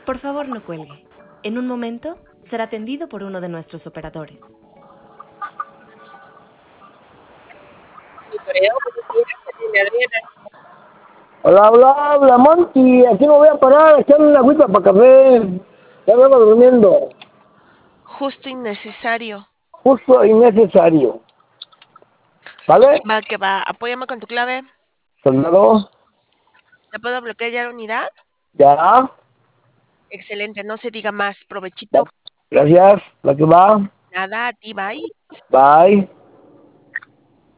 Por favor, no cuelgue. En un momento será atendido por uno de nuestros operadores. Hola, hola, hola, Monty. Aquí me voy a parar a echarle una agüita para café. Ya vengo durmiendo. Justo y necesario. Justo y necesario. ¿Vale? Va que va. Apóyame con tu clave. Soldado. ¿Te puedo bloquear ya la unidad? Ya. Excelente, no se diga más. Ya. Provechito. Gracias. La que va. Nada, a ti, bye. Bye.